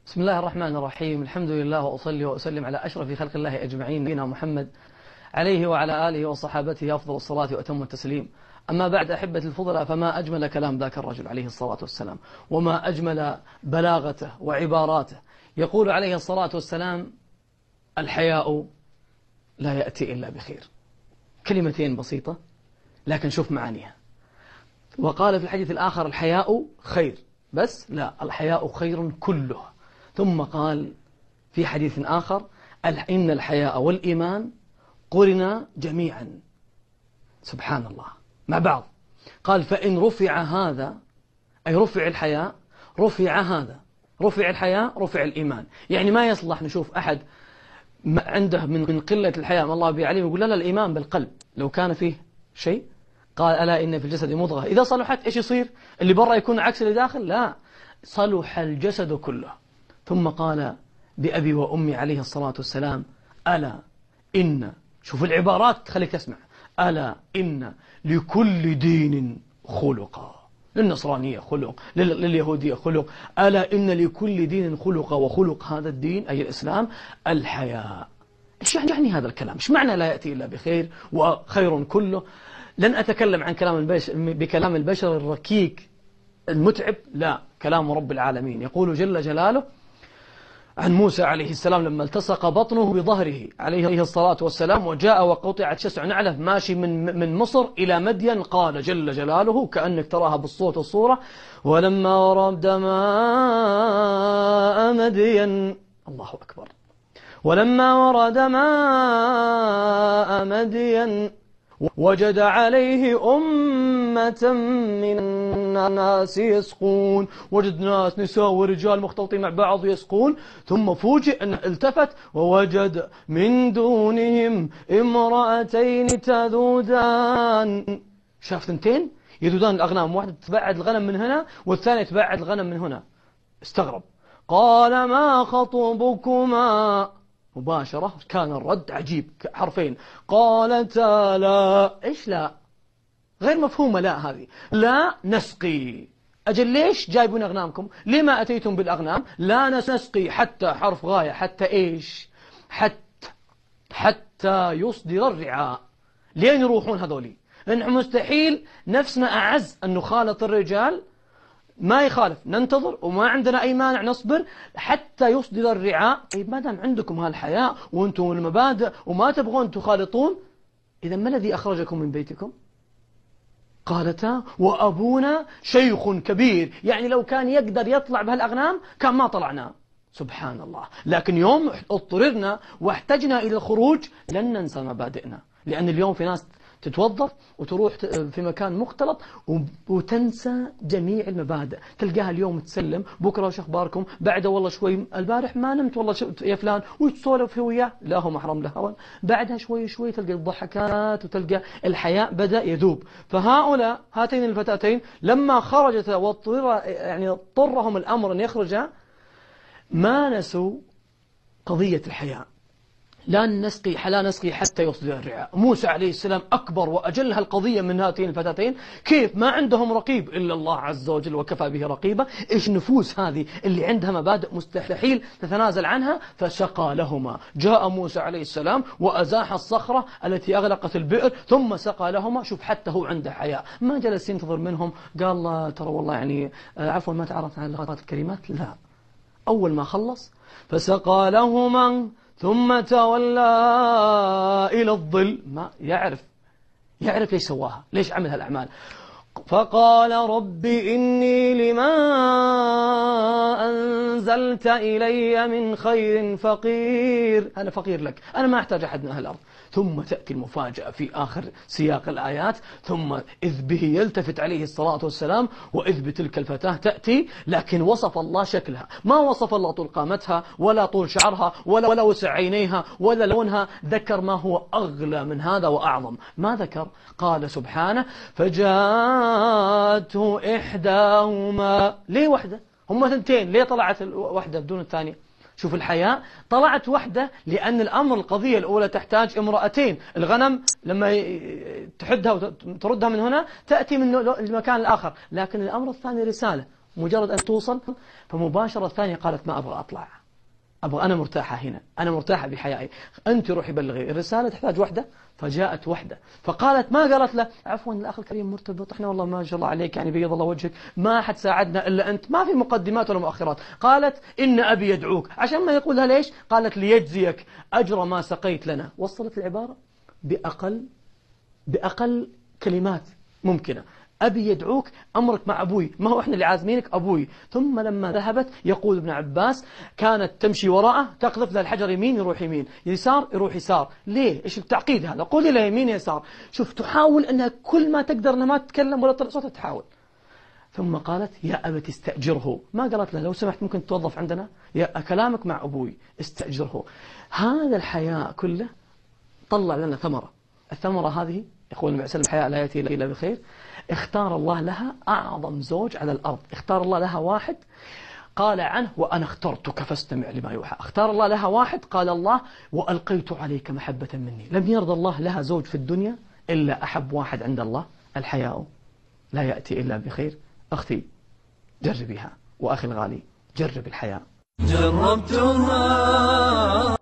بسم الله الرحمن الرحيم. الحمد لله وأصلي وأسلم على أشرف خلق الله أجمعين نبينا محمد عليه وعلى آله وصحابته أفضل الصلاة وأتم التسليم. أما بعد أحبة الفضلاء، فما أجمل كلام ذاك الرجل عليه الصلاة والسلام، وما أجمل بلاغته وعباراته. يقول عليه الصلاة والسلام: الحياء لا يأتي إلا بخير. كلمتين بسيطة لكن شوف معانيها. وقال في الحديث الآخر: الحياء خير، بس لا، الحياء خير كله. ثم قال في حديث آخر: إن الحياء والإيمان قرنا جميعا. سبحان الله، مع بعض. قال: فإن رفع هذا، أي رفع الحياء، رفع هذا، رفع الحياء رفع الإيمان. يعني ما يصلح نشوف أحد عنده من قلة الحياء ما الله به عليه يقول: لا الإيمان بالقلب. لو كان فيه شيء، قال: ألا إن في الجسد مضغة إذا صلحت إيش يصير؟ اللي برا يكون عكس اللي داخل؟ لا، صلح الجسد كله. ثم قال بأبي وأمي عليه الصلاة والسلام: ألا إن، شوف العبارات تخليك تسمع، ألا إن لكل دين خلقا. للنصرانية خلق، لليهودية خلق، ألا إن لكل دين خلقا، وخلق هذا الدين أي الإسلام الحياء. إيش يعني هذا الكلام؟ إيش معنى لا يأتي إلا بخير وخير كله؟ لن أتكلم عن بكلام البشر الركيك المتعب، لا، كلام رب العالمين. يقول جل جلاله عن موسى عليه السلام لما التصق بطنه بظهره عليه الصلاة والسلام، وجاء وقطعت شسع نعله ماشي من مصر إلى مدين، قال جل جلاله كأنك تراها بالصوت والصورة: ولما ورد ماء مدين، الله أكبر، ولما ورد ماء مدين وجد عليه أمة من الناس يسقون. وجد ناس، نساء ورجال مختلطين مع بعض يسقون. ثم فوجئ أن التفت ووجد من دونهم امرأتين تذودان. شاف ثنتين يذودان الأغنام، واحدة تبعد الغنم من هنا والثانية تبعد الغنم من هنا. استغرب، قال: ما خطبكما؟ مباشرة كان الرد عجيب، حرفين: قالتا لا. إيش لا؟ غير مفهومة لا هذه. لا نسقي. أجل ليش جايبون أغنامكم؟ لما أتيتم بالأغنام؟ لا نسقي، حتى حرف غاية، حتى إيش؟ حتى يصدر الرعاء. لين يروحون هذولي؟ لأنه مستحيل نفسنا أعز أن نخالط الرجال، ما يخالف ننتظر وما عندنا أي مانع نصبر حتى يصدر الرعاء. طيب ما دام عندكم هالحياء وأنتم المبادئ وما تبغون تخالطون، إذا ما الذي أخرجكم من بيتكم؟ قالتا: وأبونا شيخ كبير. يعني لو كان يقدر يطلع بهالأغنام كان ما طلعنا. سبحان الله. لكن يوم اضطررنا واحتجنا إلى الخروج لن ننسى مبادئنا. لأن اليوم في ناس تتوظف وتروح في مكان مختلط وتنسى جميع المبادئ. تلقاها اليوم تسلم، بكرة وش أخباركم، بعده والله شوي، البارح ما نمت والله يا فلان، وتسولف هو وياه، لا هو محرم له هون. بعدها شوي شوي تلقى الضحكات وتلقى الحياء بدأ يذوب. فهؤلاء هاتين الفتاتين لما خرجت اضطرهم الأمر أن يخرجا، ما نسوا قضية الحياء. لا نسقي حتى يصدر الرعاء. موسى عليه السلام أكبر وأجل هالقضية من هاتين الفتاتين. كيف ما عندهم رقيب إلا الله عز وجل وكفى به رقيبا؟ إيش النفوس هذه اللي عندها مبادئ مستحيل تتنازل عنها؟ فسقى لهما. جاء موسى عليه السلام وأزاح الصخرة التي أغلقت البئر ثم سقى لهما. شوف، حتى هو عنده حياء، ما جلس ينتظر منهم قال الله ترى والله يعني عفوا ما تعرفت عن اللغات الكريمات، لا، أول ما خلص فسقى لهما ثم تولى إلى الظل. ما يعرف ليش سواها، ليش عمل هالأعمال. فقال: رب إني لما أنزلت إلي من خير فقير. أنا فقير لك، أنا ما أحتاج أحد من أهل الأرض. ثم تأتي المفاجأة في آخر سياق الآيات: ثم إذ به يلتفت عليه الصلاة والسلام وإذ بتلك الفتاة تأتي. لكن وصف الله شكلها، ما وصف الله طول قامتها ولا طول شعرها ولا وسع عينيها ولا لونها. ذكر ما هو أغلى من هذا وأعظم. ما ذكر؟ قال سبحانه: فجاءته إحداهما. ليه وحدة؟ هم ثنتين، ليه طلعت واحدة بدون الثانية؟ شوف الحياء، طلعت وحدة لأن الأمر القضية الأولى تحتاج امرأتين. الغنم لما تحدها وتردها من هنا تأتي من المكان الآخر، لكن الأمر الثاني رسالة. مجرد أن توصل فمباشرة الثانية قالت ما أبغى أطلع، أبغى أنا مرتاحة هنا، أنا مرتاحة بحيائي، أنت روحي بلغي. الرسالة تحتاج وحدة، فجاءت وحدة فقالت ما قالت له عفوا الأخ الكريم مرتبط، إحنا والله ما شاء الله عليك يعني بيض الله وجهك ما حد ساعدنا إلا أنت، ما في مقدمات ولا مؤخرات. قالت إن أبي يدعوك، عشان ما يقولها ليش؟ قالت ليجزيك أجر ما سقيت لنا. وصلت العبارة بأقل كلمات ممكنة. أبي يدعوك، أمرك مع أبوي، ما هو إحنا اللي عازمينك، أبوي. ثم لما ذهبت يقول ابن عباس كانت تمشي وراءه تقذف له الحجر يمين يروح يمين، يسار يروح يسار. ليه؟ إيش التعقيد هذا؟ قولي له يمين يسار. شوف تحاول أنها كل ما تقدر أنها ما تتكلم ولا تطلع صوتها تحاول. ثم قالت يا أبت استأجره، ما قالت له لو سمحت ممكن توظف عندنا، يا كلامك مع أبوي استأجره. هذا الحياء كله طلع لنا ثمرة. الثمرة هذه يقول النبي صلى الله عليه وسلم الحياء لا يأتي إلا بخير. اختار الله لها أعظم زوج على الأرض، اختار الله لها واحد قال عنه وأنا اخترتك فاستمع لما يوحى. اختار الله لها واحد قال الله وألقيت عليك محبة مني. لم يرضى الله لها زوج في الدنيا إلا أحب واحد عند الله. الحياء لا يأتي إلا بخير. أختي جربيها، وأخي الغالي جرب الحياء. جربتها